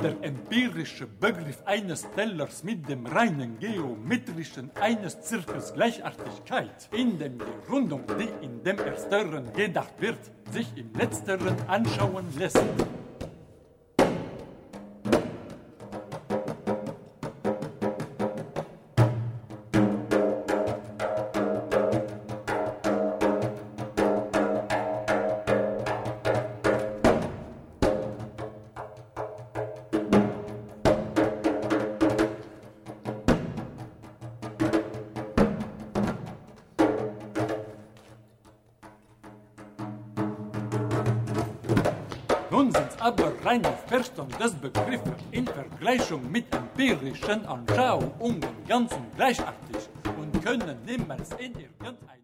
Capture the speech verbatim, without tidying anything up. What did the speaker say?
Der empirische Begriff eines Tellers mit dem reinen geometrischen eines Zirkels Gleichartigkeit, in dem die Rundung, die in dem Ersteren gedacht wird, sich im Letzteren anschauen lässt. Nun sind's aber reine Verstehen des Begriffes in Vergleichung mit empirischen Anschauungen ganz und gleichartig und können niemals in irgendeiner